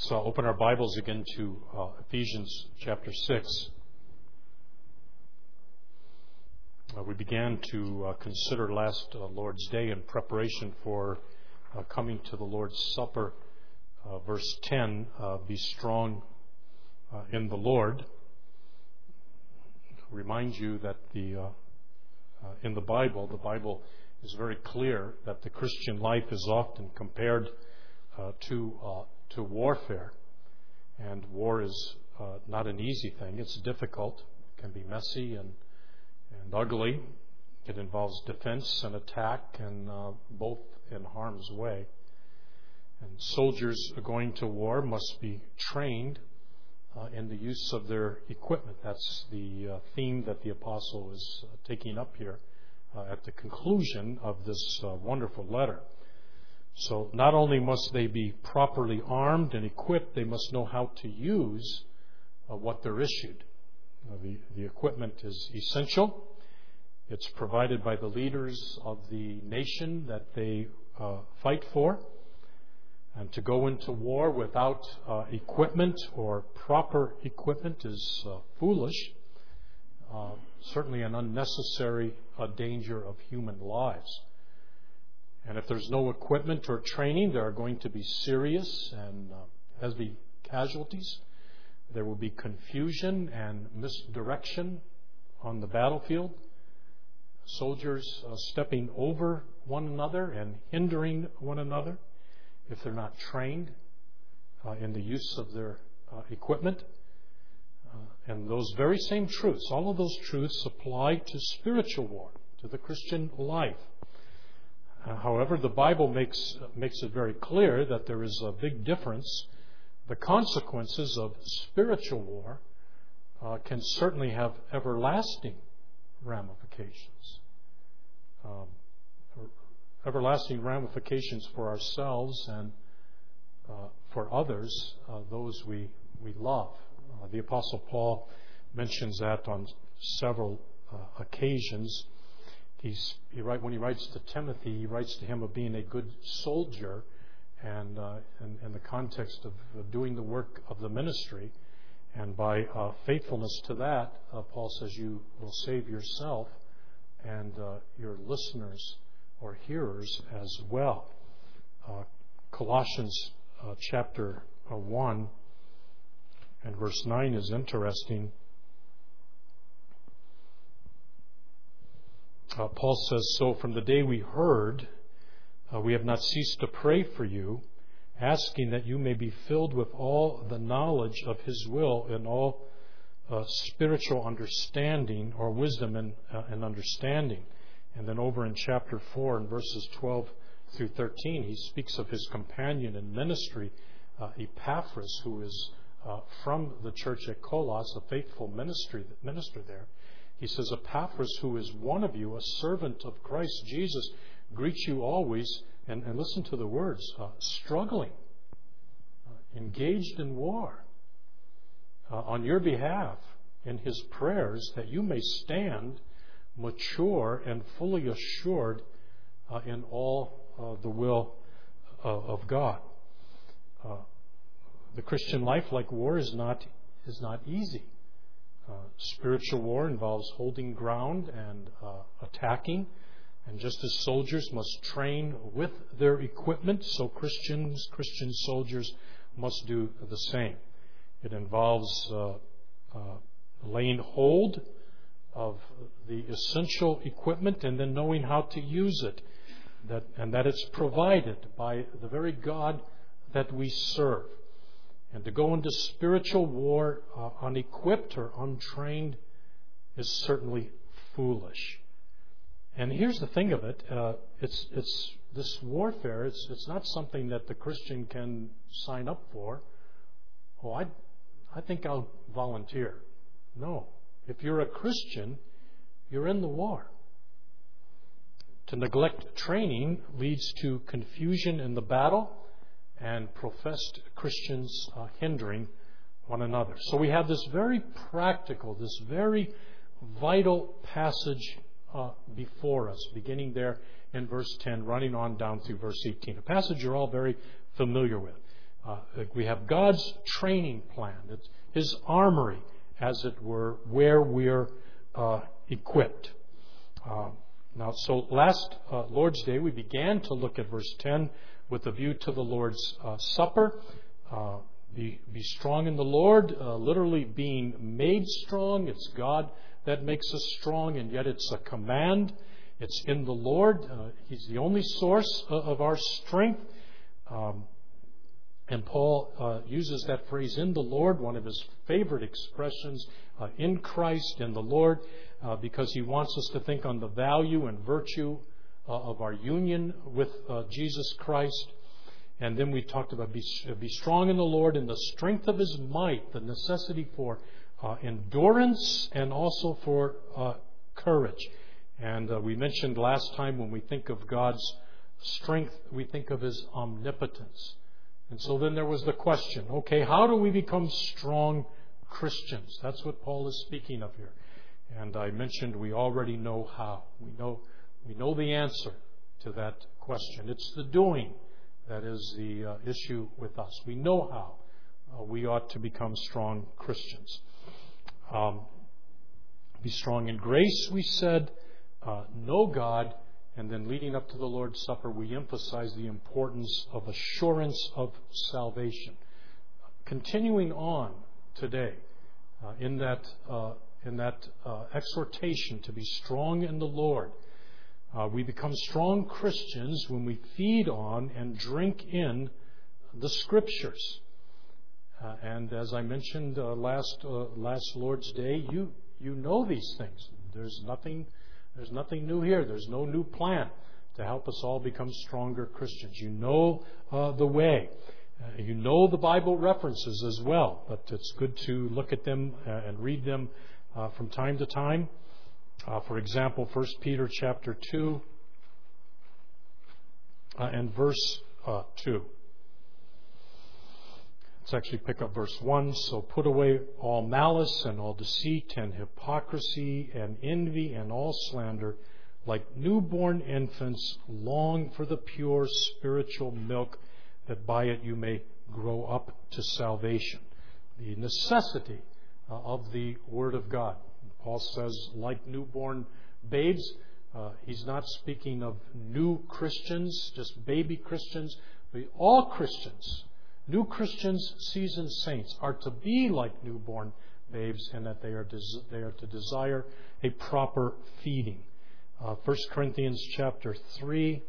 Let's open our Bibles again to Ephesians chapter 6. We began to consider last Lord's Day in preparation for coming to the Lord's Supper. Verse 10, be strong in the Lord. Remind you that in the Bible is very clear that the Christian life is often compared to warfare. And war is not an easy thing. It's difficult. It can be messy and ugly. It involves defense and attack, and both in harm's way. And soldiers going to war must be trained in the use of their equipment. That's the theme that the apostle is taking up here at the conclusion of this wonderful letter. So not only must they be properly armed and equipped, they must know how to use what they're issued. The equipment is essential. It's provided by the leaders of the nation that they fight for. And to go into war without equipment or proper equipment is foolish. Certainly an unnecessary danger of human lives. And if there's no equipment or training, there are going to be serious and heavy casualties. There will be confusion and misdirection on the battlefield. Soldiers stepping over one another and hindering one another if they're not trained in the use of their equipment. And those very same truths, all of those truths apply to spiritual war, to the Christian life. However, the Bible makes it very clear that there is a big difference. The consequences of spiritual war can certainly have everlasting ramifications. Everlasting ramifications for ourselves and for others, those we love. The Apostle Paul mentions that on several occasions. When he writes to Timothy, he writes to him of being a good soldier, and in the context of doing the work of the ministry. And by faithfulness to that, Paul says you will save yourself and your listeners or hearers as well. Colossians chapter 1 and verse 9 is interesting. Paul says, so from the day we heard, we have not ceased to pray for you, asking that you may be filled with all the knowledge of His will and all spiritual understanding or wisdom and understanding. And then over in chapter 4 and verses 12 through 13, he speaks of his companion in ministry, Epaphras, who is from the church at Colossus, a faithful minister there. He says, Epaphras, who is one of you, a servant of Christ Jesus, greets you always, and listen to the words, struggling, engaged in war on your behalf in his prayers, that you may stand mature and fully assured in all the will of God. The Christian life, like war, is not easy. Spiritual war involves holding ground and attacking. And just as soldiers must train with their equipment, so Christian soldiers must do the same. It involves laying hold of the essential equipment and then knowing how to use it. And that it's provided by the very God that we serve. And to go into spiritual war unequipped or untrained is certainly foolish. And here's the thing of it: it's this warfare. It's not something that the Christian can sign up for. Oh, I think I'll volunteer. No, if you're a Christian, you're in the war. To neglect training leads to confusion in the battle, and professed Christians hindering one another. So we have this very practical, this very vital passage before us, beginning there in verse 10, running on down through verse 18. A passage you're all very familiar with. We have God's training plan. It's His armory, as it were, where we're equipped. Now, so last Lord's Day, we began to look at verse 10 with a view to the Lord's Supper. Be strong in the Lord, literally being made strong. It's God that makes us strong, and yet it's a command. It's in the Lord. He's the only source of our strength. And Paul uses that phrase, in the Lord, one of his favorite expressions, in Christ, in the Lord, because he wants us to think on the value and virtue of our union with Jesus Christ. And then we talked about be strong in the Lord in the strength of His might, the necessity for endurance and also for courage. And we mentioned last time when we think of God's strength, we think of His omnipotence. And so then there was the question, okay, how do we become strong Christians? That's what Paul is speaking of here. And I mentioned we already know how. We know the answer to that question. It's the doing that is the issue with us. We know how we ought to become strong Christians. Be strong in grace, we said. Know God. And then leading up to the Lord's Supper, we emphasize the importance of assurance of salvation. Continuing on today in that exhortation to be strong in the Lord, we become strong Christians when we feed on and drink in the Scriptures. And as I mentioned last Lord's Day, you know these things. There's nothing new here. There's no new plan to help us all become stronger Christians. You know the way. You know the Bible references as well, but it's good to look at them and read them from time to time. For example, 1 Peter chapter 2 and verse 2. Let's actually pick up verse 1. So put away all malice and all deceit and hypocrisy and envy and all slander. Like newborn infants, long for the pure spiritual milk, that by it you may grow up to salvation. The necessity of the Word of God. Paul says, like newborn babes. He's not speaking of new Christians, just baby Christians, but all Christians. New Christians, seasoned saints, are to be like newborn babes, and that they are to desire a proper feeding. 1 Corinthians chapter 3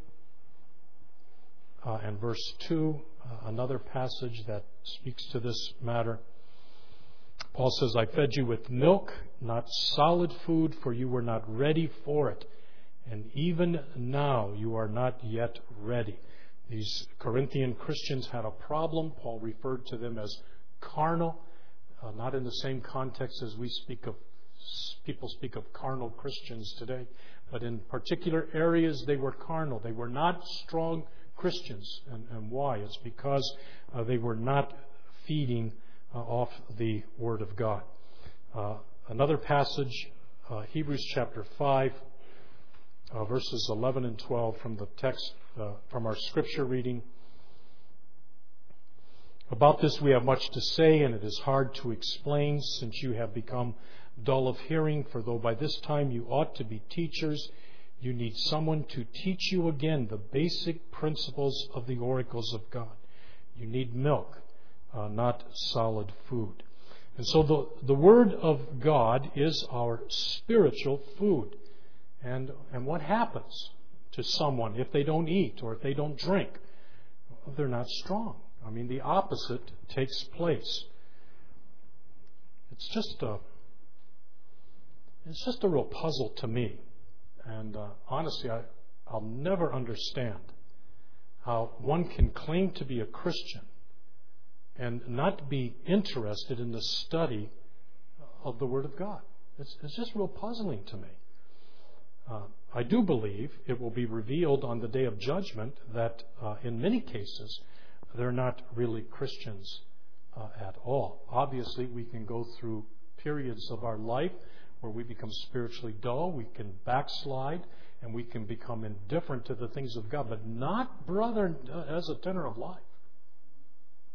and verse 2, another passage that speaks to this matter. Paul says, I fed you with milk, not solid food, for you were not ready for it. And even now you are not yet ready. These Corinthian Christians had a problem. Paul referred to them as carnal, not in the same context as people speak of carnal Christians today, but in particular areas they were carnal. They were not strong Christians. And why? It's because they were not feeding off the Word of God. Another passage, Hebrews chapter 5, verses 11 and 12 from the text, from our scripture reading. About this we have much to say, and it is hard to explain, since you have become dull of hearing. For though by this time you ought to be teachers, you need someone to teach you again the basic principles of the oracles of God. You need milk, not solid food. And so the Word of God is our spiritual food. And what happens to someone if they don't eat or if they don't drink? Well, they're not strong. I mean, the opposite takes place. It's just a real puzzle to me. And honestly, I'll never understand how one can claim to be a Christian and not be interested in the study of the Word of God. It's just real puzzling to me. I do believe it will be revealed on the day of judgment that in many cases they're not really Christians at all. Obviously, we can go through periods of our life where we become spiritually dull, we can backslide, and we can become indifferent to the things of God, but not, brother, as a tenor of life.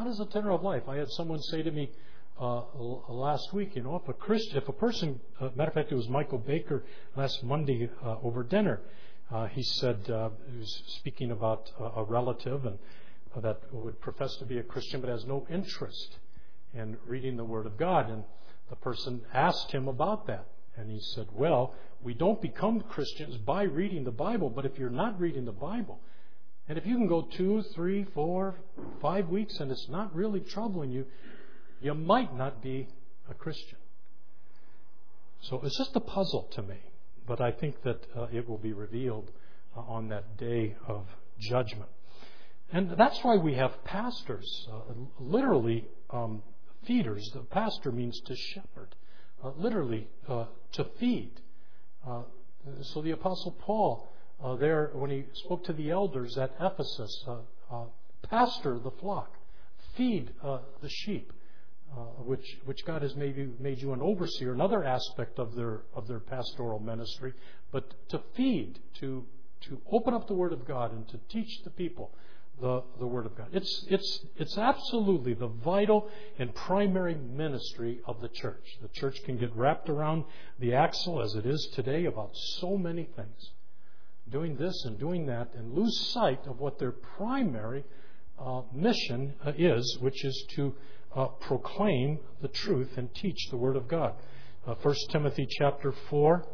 not as a tenor of life. I had someone say to me last week, if a person, matter of fact, it was Michael Baker last Monday over dinner. He said, he was speaking about a relative and that would profess to be a Christian but has no interest in reading the Word of God. And the person asked him about that. And he said, well, we don't become Christians by reading the Bible, but if you're not reading the Bible, and if you can go 2, 3, 4, 5 weeks and it's not really troubling you, you might not be a Christian. So it's just a puzzle to me, but I think that it will be revealed on that day of judgment. And that's why we have pastors, literally feeders. The pastor means to shepherd, literally to feed. So the Apostle Paul, there, when he spoke to the elders at Ephesus, pastor the flock, feed the sheep, which God has made you an overseer, another aspect of their pastoral ministry, but to feed, to open up the Word of God and to teach the people the Word of God. It's absolutely the vital and primary ministry of the church. The church can get wrapped around the axle, as it is today, about so many things, doing this and doing that, and lose sight of what their primary mission is, which is to proclaim the truth and teach the Word of God. 1 Timothy chapter 4,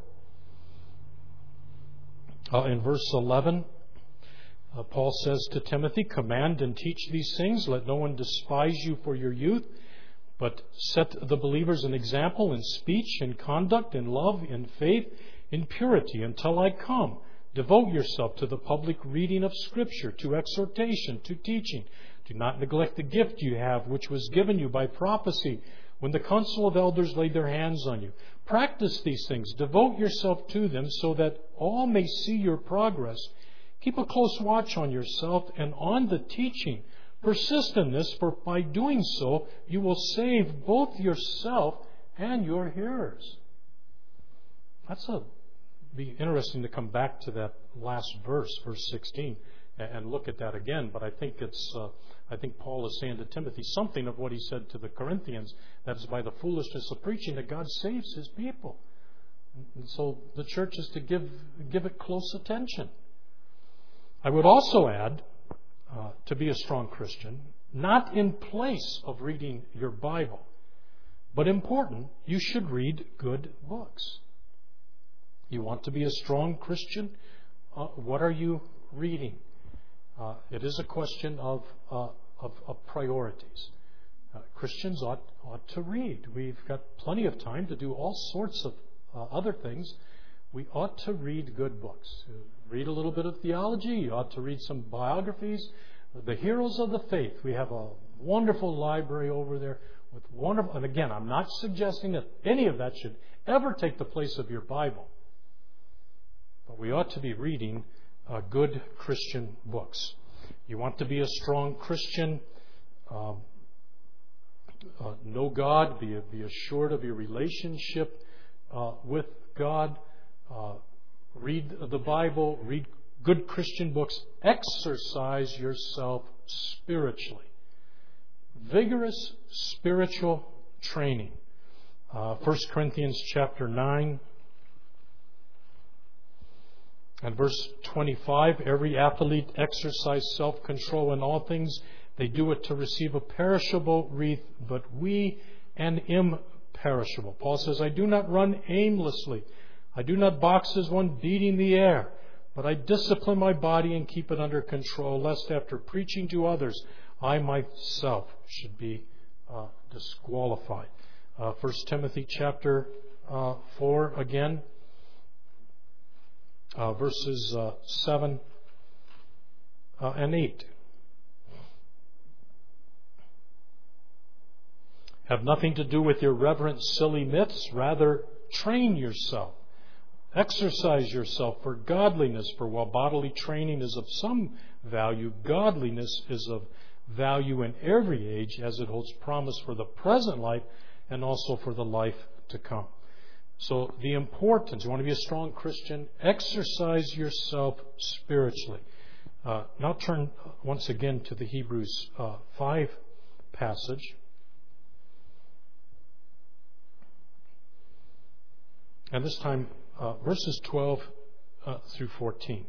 in verse 11, Paul says to Timothy, command and teach these things. Let no one despise you for your youth, but set the believers an example in speech, in conduct, in love, in faith, in purity, until I come. Devote yourself to the public reading of Scripture, to exhortation, to teaching. Do not neglect the gift you have, which was given you by prophecy, when the council of elders laid their hands on you. Practice these things. Devote yourself to them, so that all may see your progress. Keep a close watch on yourself and on the teaching. Persist in this, for by doing so, you will save both yourself and your hearers. Be interesting to come back to that last verse, verse 16, and look at that again. But I think Paul is saying to Timothy something of what he said to the Corinthians, that is by the foolishness of preaching that God saves His people. And so the church is to give it close attention. I would also add, to be a strong Christian, not in place of reading your Bible, but important, you should read good books. You want to be a strong Christian? What are you reading? It is a question of priorities. Christians ought to read. We've got plenty of time to do all sorts of other things. We ought to read good books. Read a little bit of theology. You ought to read some biographies. The heroes of the faith. We have a wonderful library over there with wonderful. And again, I'm not suggesting that any of that should ever take the place of your Bible. But we ought to be reading good Christian books. You want to be a strong Christian, know God, be assured of your relationship with God, read the Bible, read good Christian books, exercise yourself spiritually. Vigorous spiritual training. 1 Corinthians chapter 9 and verse 25, every athlete exercise self-control in all things. They do it to receive a perishable wreath, but we an imperishable. Paul says, I do not run aimlessly. I do not box as one beating the air, but I discipline my body and keep it under control, lest after preaching to others, I myself should be disqualified. 1 Timothy chapter 4 again, verses 7 and 8. Have nothing to do with your reverent, silly myths. Rather, train yourself. Exercise yourself for godliness, for while bodily training is of some value, godliness is of value in every age, as it holds promise for the present life and also for the life to come. So the importance, you want to be a strong Christian, exercise yourself spiritually. Now turn once again to the Hebrews 5 passage. And this time, verses 12 through 14.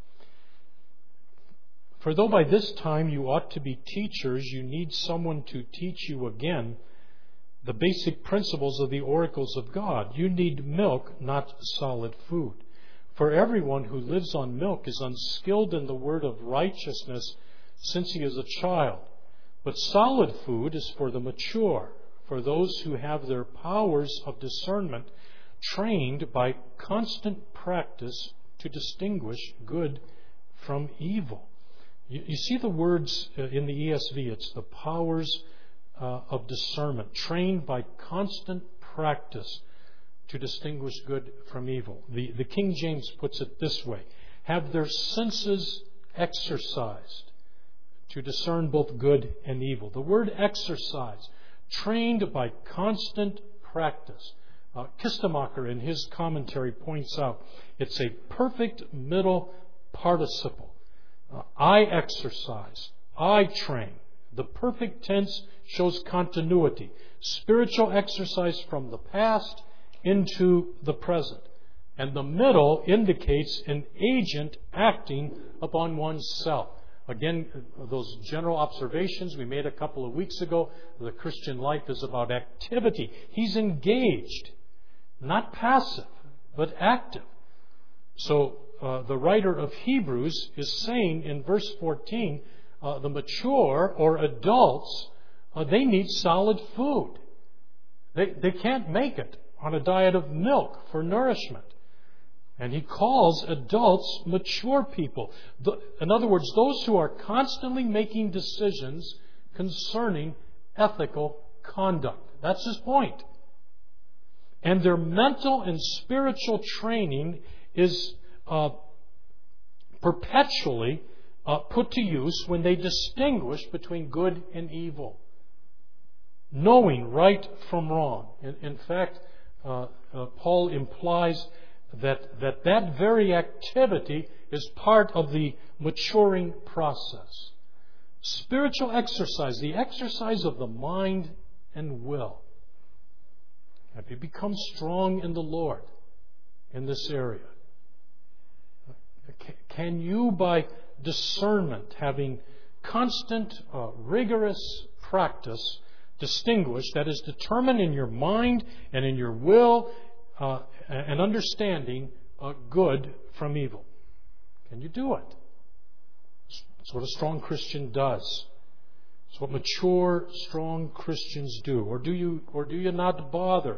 For though by this time you ought to be teachers, you need someone to teach you again the basic principles of the oracles of God. You need milk, not solid food. For everyone who lives on milk is unskilled in the word of righteousness, since he is a child. But solid food is for the mature, for those who have their powers of discernment trained by constant practice to distinguish good from evil. You see the words in the ESV, it's the powers of discernment, trained by constant practice to distinguish good from evil. The King James puts it this way: have their senses exercised to discern both good and evil. The word exercise, trained by constant practice. Kistemacher in his commentary points out it's a perfect middle participle. I exercise, I train. The perfect tense shows continuity, spiritual exercise from the past into the present. And the middle indicates an agent acting upon oneself. Again, those general observations we made a couple of weeks ago, the Christian life is about activity. He's engaged, not passive, but active. So the writer of Hebrews is saying in verse 14, the mature or adults, they need solid food. They can't make it on a diet of milk for nourishment. And he calls adults mature people. In other words, those who are constantly making decisions concerning ethical conduct. That's his point. And their mental and spiritual training is perpetually put to use when they distinguish between good and evil, knowing right from wrong. In fact, Paul implies that very activity is part of the maturing process. Spiritual exercise, the exercise of the mind and will. Have you become strong in the Lord in this area? Can you, by discernment, having constant, rigorous practice, distinguish, that is, determine in your mind and in your will and understanding good from evil? Can you do it? It's what a strong Christian does. It's what mature, strong Christians do. Or do you not bother?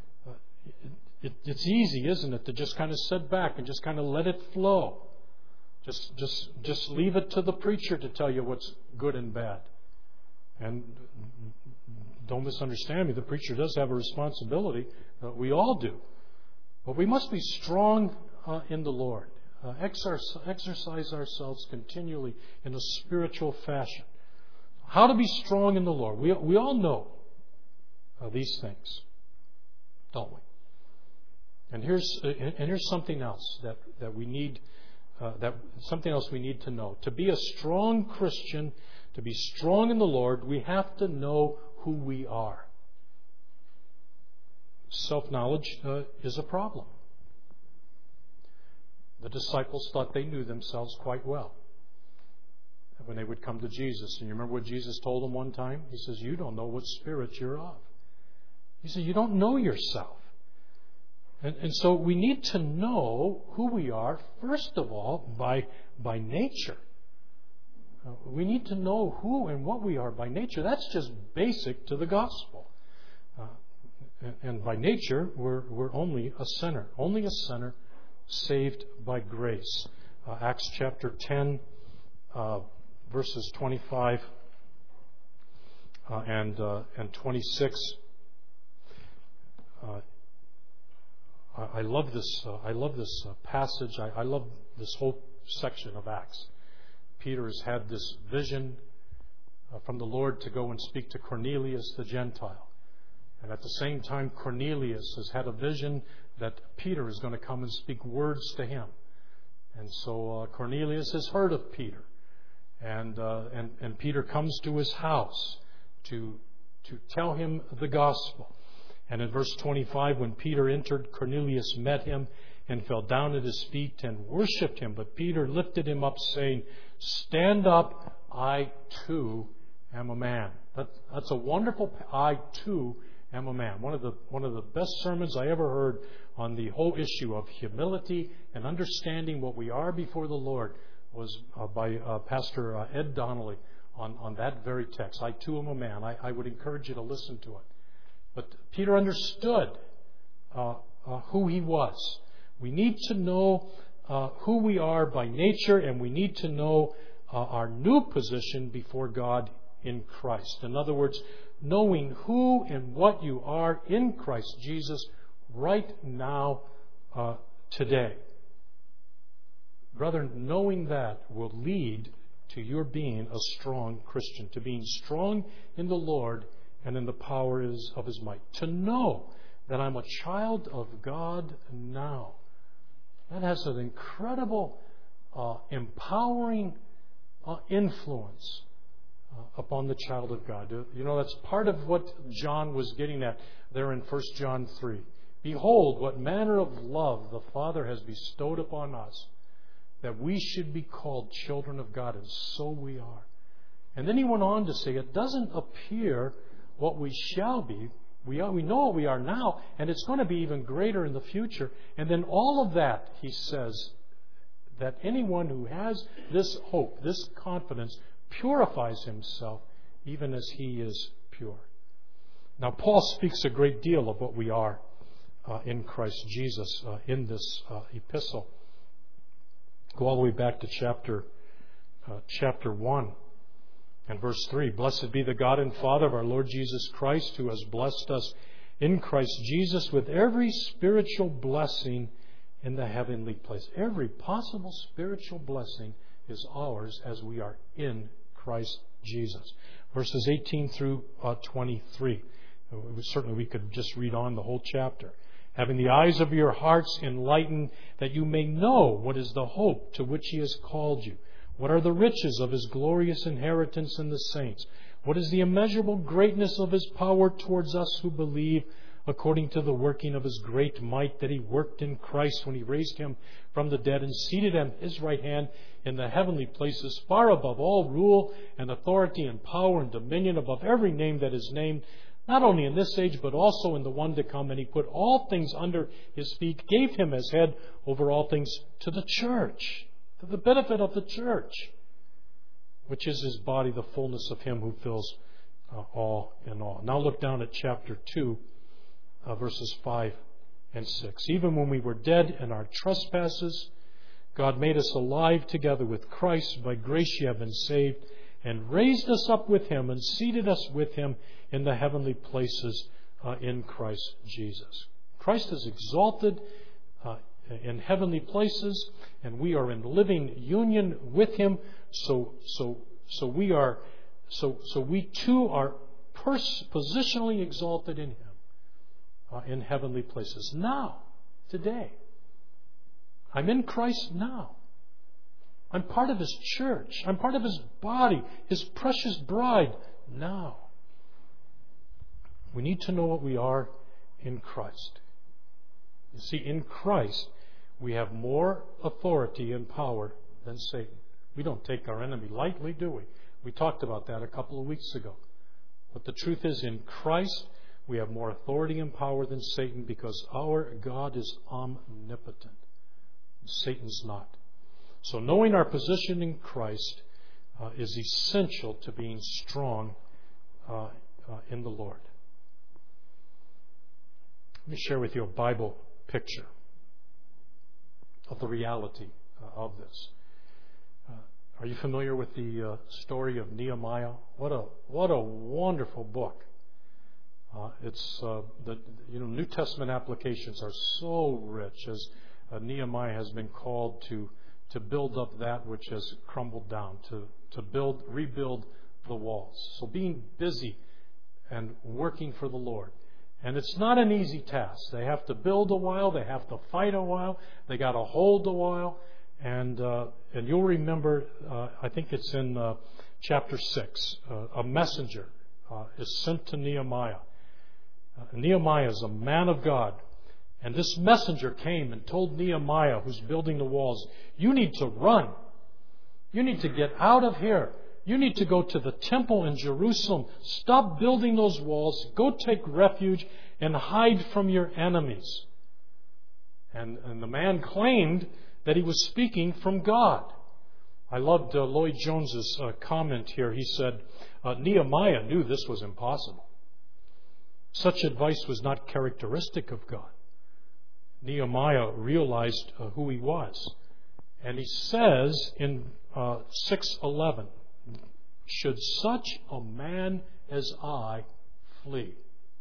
It's easy, isn't it, to just kind of sit back and just kind of let it flow. Just leave it to the preacher to tell you what's good and bad. And don't misunderstand me, the preacher does have a responsibility. We all do. But we must be strong in the Lord. Exercise ourselves continually in a spiritual fashion. How to be strong in the Lord. We all know these things, don't we? And here's something else that we need. Something else we need to know. To be a strong Christian, to be strong in the Lord, we have to know who we are. Self-knowledge is a problem. The disciples thought they knew themselves quite well when they would come to Jesus. And you remember what Jesus told them one time? He says, you don't know what spirit you're of. He said, you don't know yourself. And so we need to know who we are, first of all, by nature. We need to know who and what we are by nature. That's just basic to the gospel. And by nature, we're only a sinner saved by grace. Acts chapter 10, verses 25 and 26. I love this. I love this passage. I love this whole section of Acts. Peter has had this vision from the Lord to go and speak to Cornelius the Gentile, and at the same time, Cornelius has had a vision that Peter is going to come and speak words to him. And so Cornelius has heard of Peter, and Peter comes to his house to tell him the gospel. And in verse 25, when Peter entered, Cornelius met him and fell down at his feet and worshipped him. But Peter lifted him up, saying, "Stand up, I too am a man." That's a wonderful, I too am a man. One of the best sermons I ever heard on the whole issue of humility and understanding what we are before the Lord was by Pastor Ed Donnelly on that very text. I too am a man. I would encourage you to listen to it. But Peter understood who he was. We need to know who we are by nature, and we need to know our new position before God in Christ. In other words, knowing who and what you are in Christ Jesus right now, today. Brethren, knowing that will lead to your being a strong Christian, to being strong in the Lord and in the power of His might. To know that I'm a child of God now. That has an incredible, empowering influence upon the child of God. You know, that's part of what John was getting at there in 1 John 3. Behold, what manner of love the Father has bestowed upon us, that we should be called children of God, and so we are. And then he went on to say, it doesn't appear what we shall be. We know what we are now, and it's going to be even greater in the future. And then all of that, he says, that anyone who has this hope, this confidence, purifies himself even as he is pure. Now, Paul speaks a great deal of what we are in Christ Jesus in this epistle. Go all the way back to chapter 1 and verse 3. Blessed be the God and Father of our Lord Jesus Christ, who has blessed us in Christ Jesus with every spiritual blessing in the heavenly place. Every possible spiritual blessing is ours as we are in Christ Jesus. Verses 18 through 23. Certainly we could just read on the whole chapter. Having the eyes of your hearts enlightened, that you may know what is the hope to which He has called you. What are the riches of His glorious inheritance in the saints? What is the immeasurable greatness of His power towards us who believe, according to the working of His great might that He worked in Christ when He raised Him from the dead and seated Him at His right hand in the heavenly places, far above all rule and authority and power and dominion, above every name that is named, not only in this age, but also in the one to come. And He put all things under His feet, gave Him as head over all things to the church, to the benefit of the church, which is His body, the fullness of Him who fills all in all. Now look down at chapter 2, verses 5 and 6. Even when we were dead in our trespasses, God made us alive together with Christ. By grace you have been saved, and raised us up with Him and seated us with Him in the heavenly places in Christ Jesus. Christ is exalted in heavenly places, and we are in living union with Him. So we too are positionally exalted in Him in heavenly places now, today. I'm in Christ now. I'm part of His church. I'm part of His body, His precious bride now. We need to know what we are in Christ. You see, in Christ, we have more authority and power than Satan. We don't take our enemy lightly, do we? We talked about that a couple of weeks ago. But the truth is, in Christ, we have more authority and power than Satan, because our God is omnipotent. Satan's not. So knowing our position in Christ is essential to being strong in the Lord. Let me share with you a Bible picture of the reality of this. Are you familiar with the story of Nehemiah? What a wonderful book! It's New Testament applications are so rich, as Nehemiah has been called to build up that which has crumbled down, to rebuild the walls. So being busy and working for the Lord. And it's not an easy task. They have to build a while, they have to fight a while, they got to hold a while. And you'll remember, I think it's in chapter 6, a messenger is sent to Nehemiah. Nehemiah is a man of God. And this messenger came and told Nehemiah, who's building the walls, you need to run. You need to get out of here. You need to go to the temple in Jerusalem. Stop building those walls. Go take refuge and hide from your enemies. And the man claimed that he was speaking from God. I loved Lloyd Jones's comment here. He said, Nehemiah knew this was impossible. Such advice was not characteristic of God. Nehemiah realized who he was. And he says in 6:11, should such a man as I flee?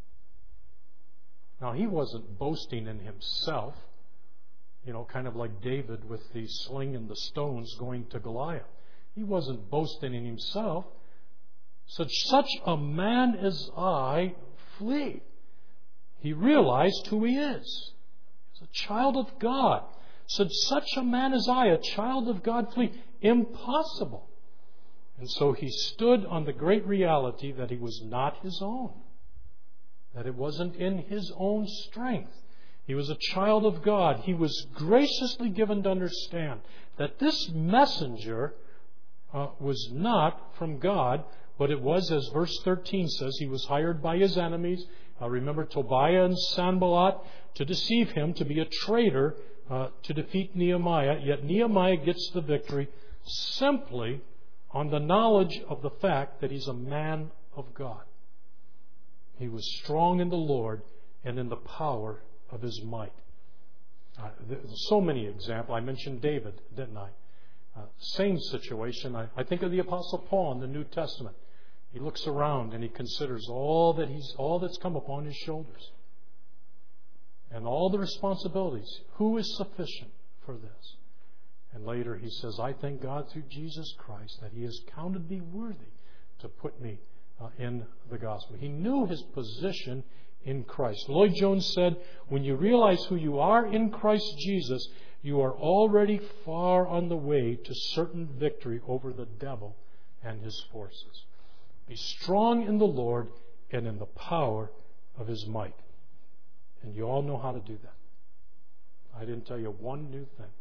Now, he wasn't boasting in himself, kind of like David with the sling and the stones going to Goliath. He wasn't boasting in himself. Such a man as I flee. He realized who he is. He's a child of God. Should such a man as I, a child of God, flee? Impossible. And so he stood on the great reality that he was not his own. That it wasn't in his own strength. He was a child of God. He was graciously given to understand that this messenger was not from God, but it was, as verse 13 says, he was hired by his enemies. Remember Tobiah and Sanballat to deceive him, to be a traitor, to defeat Nehemiah. Yet Nehemiah gets the victory simply on the knowledge of the fact that he's a man of God. He was strong in the Lord and in the power of his might. There's so many examples. I mentioned David, didn't I? Same situation. I think of the Apostle Paul in the New Testament. He looks around and he considers all that's come upon his shoulders. And all the responsibilities. Who is sufficient for this? And later he says, I thank God through Jesus Christ that He has counted me worthy to put me in the gospel. He knew his position in Christ. Lloyd Jones said, when you realize who you are in Christ Jesus, you are already far on the way to certain victory over the devil and his forces. Be strong in the Lord and in the power of His might. And you all know how to do that. I didn't tell you one new thing.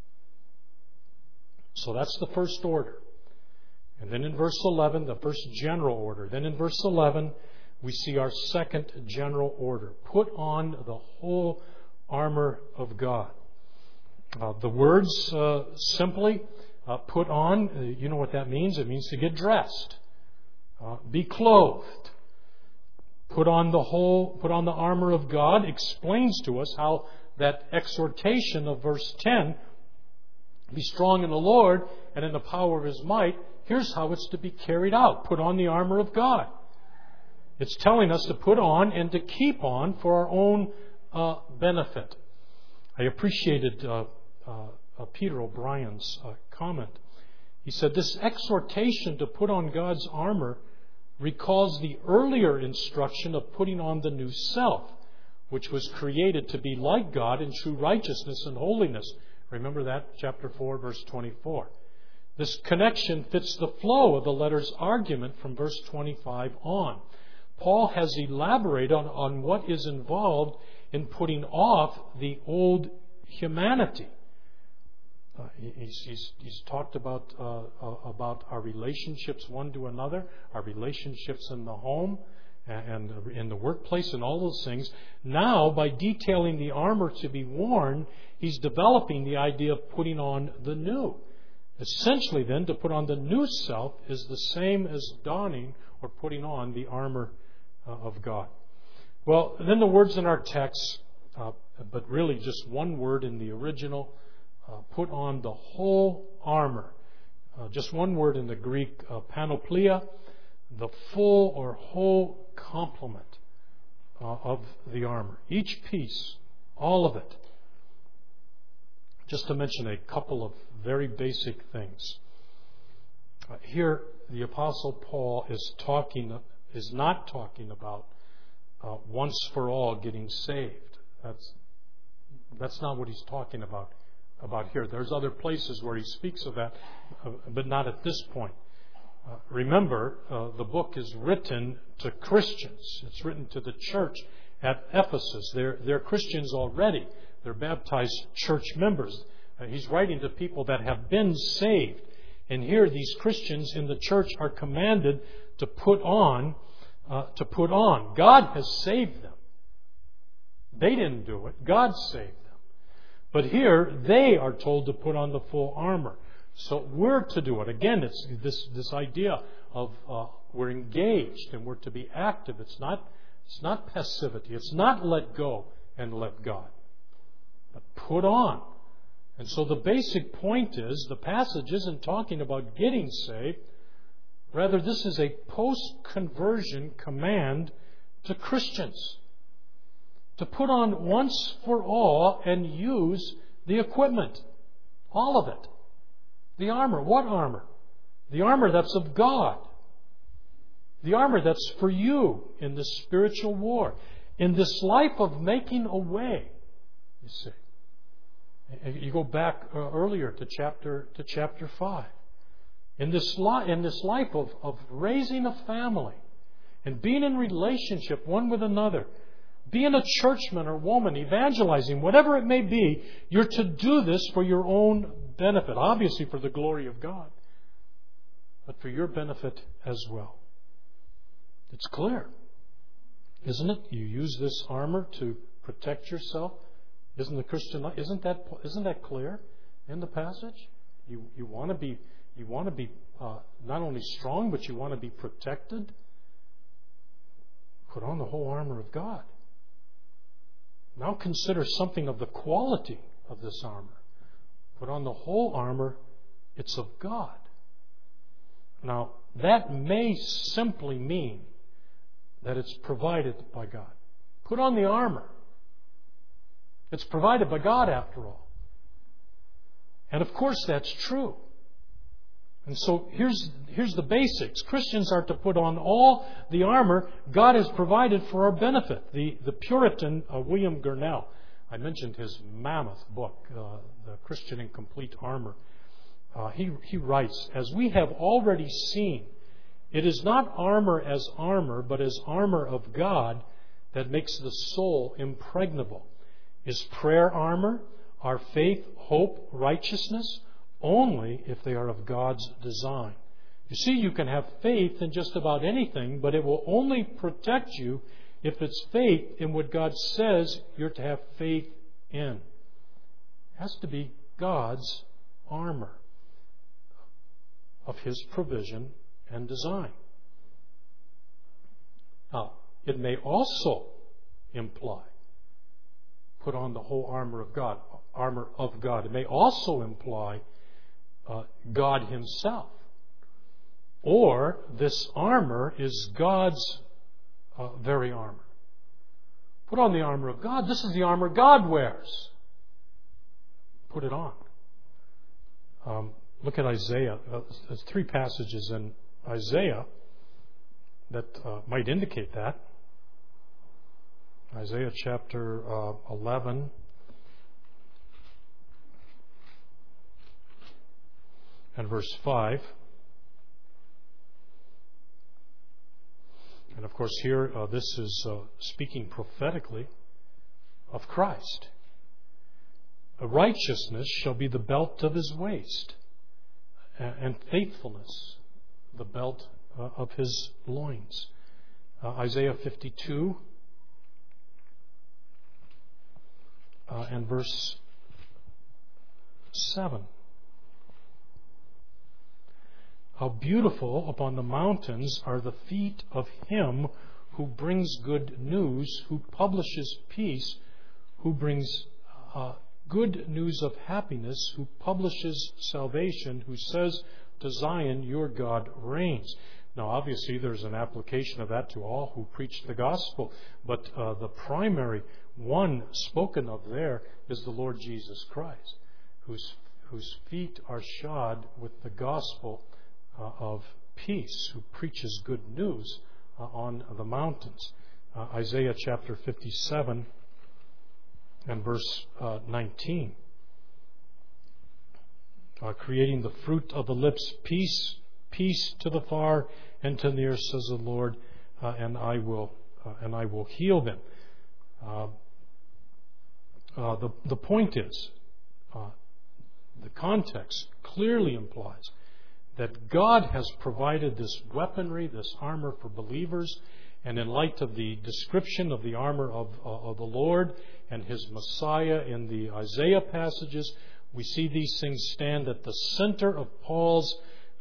So that's the first order. And then in verse 11, the first general order. Then in verse 11, we see our second general order. Put on the whole armor of God. The words simply put on, you know what that means? It means to get dressed. Be clothed. Put on the armor of God explains to us how that exhortation of verse 10, be strong in the Lord and in the power of His might, here's how it's to be carried out. Put on the armor of God. It's telling us to put on and to keep on for our own benefit. I appreciated Peter O'Brien's comment. He said, this exhortation to put on God's armor recalls the earlier instruction of putting on the new self, which was created to be like God in true righteousness and holiness. Remember that? Chapter 4, verse 24. This connection fits the flow of the letter's argument from verse 25 on. Paul has elaborated on what is involved in putting off the old humanity. He's talked about our relationships one to another, our relationships in the home and in the workplace and all those things. Now, by detailing the armor to be worn, he's developing the idea of putting on the new. Essentially, then, to put on the new self is the same as donning or putting on the armor of God. Well, then the words in our text, but really just one word in the original, put on the whole armor. Just one word in the Greek, panoplia, the full or whole complement of the armor. Each piece, all of it. Just to mention a couple of very basic things. Here, the Apostle Paul is not talking about once for all getting saved. That's not what he's talking about here. There's other places where he speaks of that, but not at this point. Remember, the book is written to Christians. It's written to the church at Ephesus. They're Christians already. They're baptized church members. He's writing to people that have been saved. And here these Christians in the church are commanded to put on. God has saved them. They didn't do it. God saved them. But here they are told to put on the full armor. So we're to do it. Again, it's this idea of we're engaged and we're to be active. It's not passivity. It's not let go and let God. But put on. And so the basic point is the passage isn't talking about getting saved. Rather, this is a post-conversion command to Christians to put on once for all and use the equipment. All of it. The armor. What armor? The armor that's of God. The armor that's for you in this spiritual war. In this life of making a way, you see. You go back earlier to chapter 5. In this life of raising a family and being in relationship one with another, being a churchman or woman, evangelizing, whatever it may be, you're to do this for your own benefit. Obviously for the glory of God, but for your benefit as well. It's clear, isn't it? You use this armor to protect yourself. Isn't the Christian life? Isn't that clear in the passage? You want to be not only strong, but you want to be protected. Put on the whole armor of God. Now consider something of the quality of this armor. Put on the whole armor. It's of God. Now that may simply mean that it's provided by God. Put on the armor. It's provided by God, after all. And of course that's true. And so here's the basics. Christians are to put on all the armor God has provided for our benefit. The Puritan William Gurnall, I mentioned his mammoth book, The Christian in Complete Armor. He writes, as we have already seen, it is not armor as armor, but as armor of God that makes the soul impregnable. Is prayer armor, our faith, hope, righteousness? Only if they are of God's design. You see, you can have faith in just about anything, but it will only protect you if it's faith in what God says you're to have faith in. It has to be God's armor of His provision and design. Now, it may also imply put on the whole armor of God. It may also imply God Himself. Or this armor is God's very armor. Put on the armor of God. This is the armor God wears. Put it on. Look at Isaiah. There's 3 passages in Isaiah that might indicate that. Isaiah chapter 11. And verse 5. And of course here this is speaking prophetically of Christ. Righteousness shall be the belt of His waist, and faithfulness the belt of His loins. Isaiah 52 and verse 7. How beautiful upon the mountains are the feet of Him who brings good news, who publishes peace, who brings good news of happiness, who publishes salvation, who says to Zion, your God reigns. Now, obviously, there's an application of that to all who preach the gospel, but the primary one spoken of there is the Lord Jesus Christ, whose feet are shod with the gospel of peace, who preaches good news on the mountains. Isaiah chapter 57 and verse 19. Creating the fruit of the lips, peace peace to the far and to near, says the Lord, and I will heal them. The point is, the context clearly implies that God has provided this weaponry, this armor for believers, and in light of the description of the armor of the Lord and His Messiah in the Isaiah passages, we see these things stand at the center of Paul's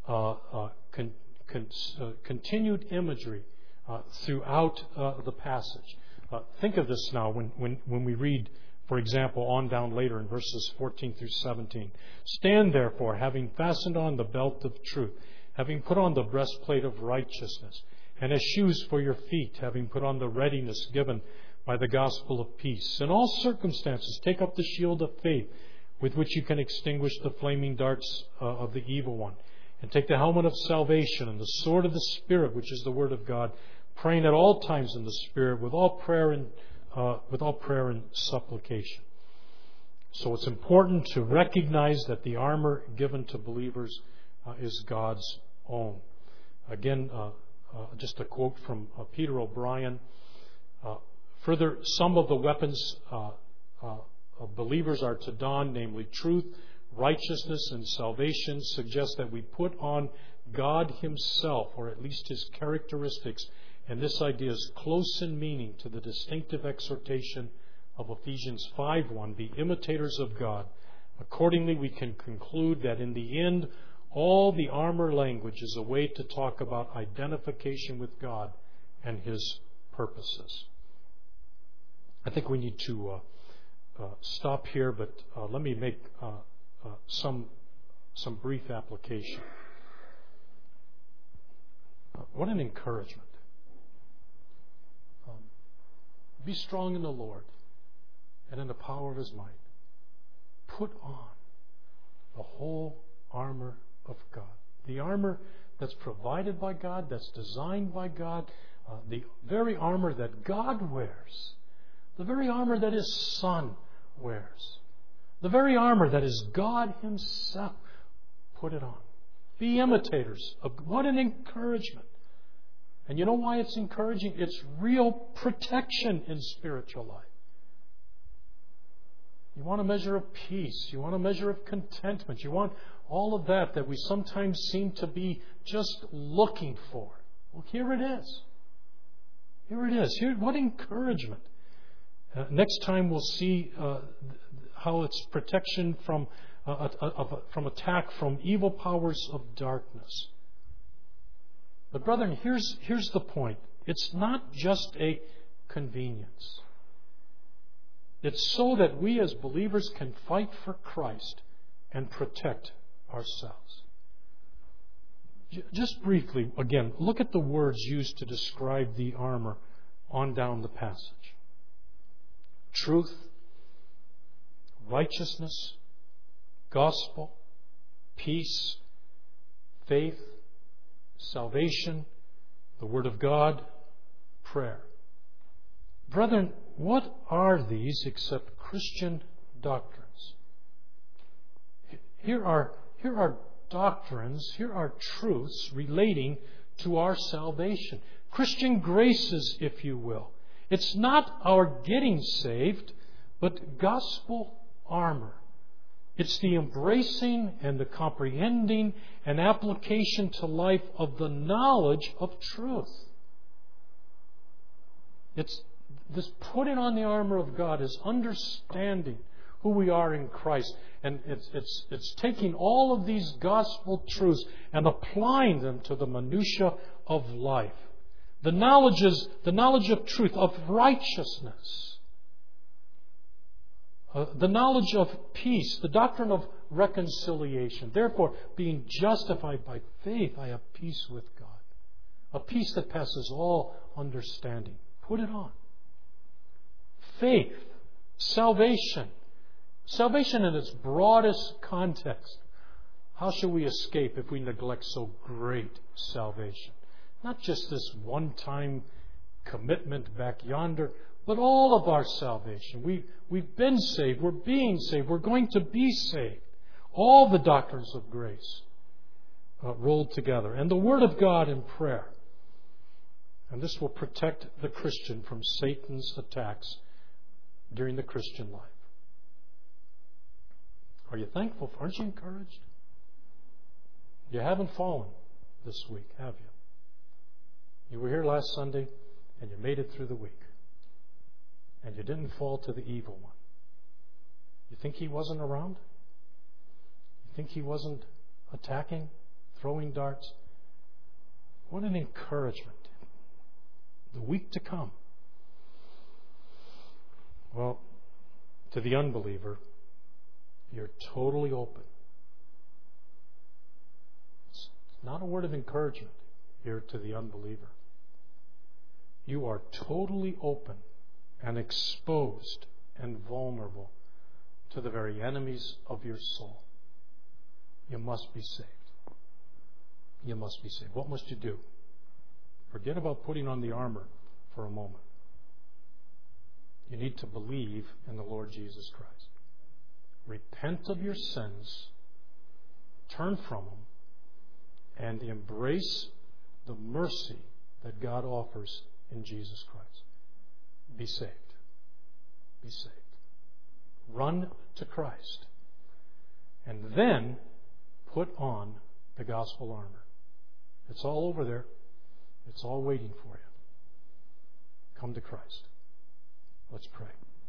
continued imagery throughout the passage. Think of this now when we read, for example, on down later in verses 14 through 17. Stand therefore, having fastened on the belt of truth, having put on the breastplate of righteousness, and as shoes for your feet, having put on the readiness given by the gospel of peace. In all circumstances, take up the shield of faith, with which you can extinguish the flaming darts of the evil one. And take the helmet of salvation and the sword of the Spirit, which is the word of God, praying at all times in the Spirit with all prayer and supplication. So it's important to recognize that the armor given to believers is God's own. Again, just a quote from Peter O'Brien. Further, some of the weapons of believers are to don, namely truth, righteousness, and salvation, suggest that we put on God Himself, or at least His characteristics, and this idea is close in meaning to the distinctive exhortation of Ephesians 5:1, be imitators of God. Accordingly, we can conclude that in the end, all the armor language is a way to talk about identification with God and His purposes. I think we need to stop here, but let me make some brief application. What an encouragement. Be strong in the Lord and in the power of His might. Put on the whole armor of God. The armor that's provided by God, that's designed by God, the very armor that God wears, the very armor that His Son wears, the very armor that is God Himself. Put it on. Be imitators of. What an encouragement. And you know why it's encouraging? It's real protection in spiritual life. You want a measure of peace. You want a measure of contentment. You want all of that we sometimes seem to be just looking for. Well, here it is. Here it is. What encouragement. Next time we'll see how it's protection from attack from evil powers of darkness. But brethren, here's the point. It's not just a convenience. It's so that we as believers can fight for Christ and protect ourselves. Just briefly, again, look at the words used to describe the armor on down the passage. Truth, righteousness, gospel, peace, faith, salvation, the Word of God, prayer. Brethren, what are these except Christian doctrines? Here are doctrines, here are truths relating to our salvation. Christian graces, if you will. It's not our getting saved, but gospel armor. It's the embracing and the comprehending and application to life of the knowledge of truth. It's this putting on the armor of God is understanding who we are in Christ. And it's taking all of these gospel truths and applying them to the minutiae of life. The knowledge of truth, of righteousness. The knowledge of peace, the doctrine of reconciliation. Therefore, being justified by faith, I have peace with God. A peace that passes all understanding. Put it on. Faith, salvation. Salvation in its broadest context. How shall we escape if we neglect so great salvation? Not just this one-time commitment back yonder, but all of our salvation. We've been saved. We're being saved. We're going to be saved. All the doctrines of grace. rolled together, and the Word of God in prayer. And this will protect the Christian from Satan's attacks during the Christian life. Are you thankful? Aren't you encouraged? You haven't fallen this week, have you? You were here last Sunday, and you made it through the week. And you didn't fall to the evil one. You think he wasn't around? You think he wasn't attacking, throwing darts? What an encouragement. The week to come. Well, to the unbeliever, you're totally open. It's not a word of encouragement here to the unbeliever. You are totally open and exposed and vulnerable to the very enemies of your soul. You must be saved. You must be saved. What must you do? Forget about putting on the armor for a moment. You need to believe in the Lord Jesus Christ. Repent of your sins, turn from them, and embrace the mercy that God offers in Jesus Christ. Be saved. Be saved. Run to Christ. And then put on the gospel armor. It's all over there. It's all waiting for you. Come to Christ. Let's pray.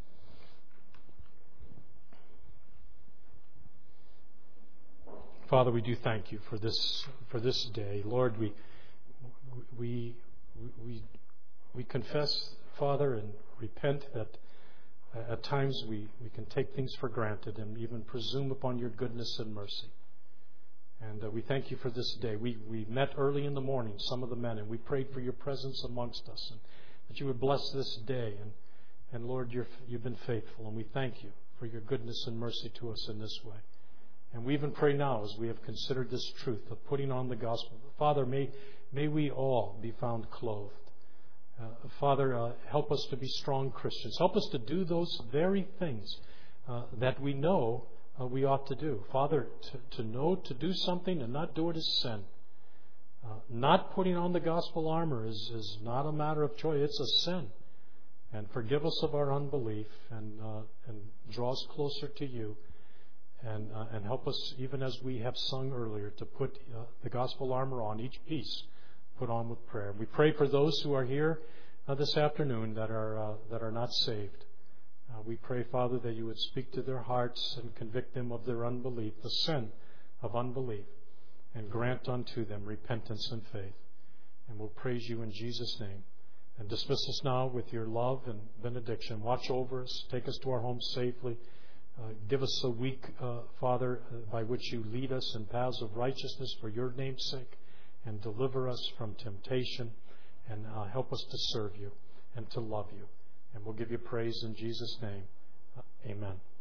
Father, we do thank you for this day. Lord, we confess, Father, and repent that at times we can take things for granted and even presume upon your goodness and mercy. And we thank you for this day. We met early in the morning, some of the men, and we prayed for your presence amongst us, and that you would bless this day. And Lord, you've been faithful, and we thank you for your goodness and mercy to us in this way. And we even pray now as we have considered this truth of putting on the gospel. Father, may we all be found clothed. Father, help us to be strong Christians. Help us to do those very things that we know we ought to do. Father, to know to do something and not do it is sin. Not putting on the gospel armor is not a matter of choice. It's a sin. And forgive us of our unbelief and draw us closer to you. And help us, even as we have sung earlier, to put the gospel armor on, each piece put on with prayer. We pray for those who are here this afternoon that are not saved. We pray, Father, that you would speak to their hearts and convict them of their unbelief, the sin of unbelief, and grant unto them repentance and faith. And we'll praise you in Jesus' name. And dismiss us now with your love and benediction. Watch over us. Take us to our homes safely. Give us a week, Father, by which you lead us in paths of righteousness for your name's sake, and deliver us from temptation, and help us to serve you and to love you. And we'll give you praise in Jesus' name. Amen.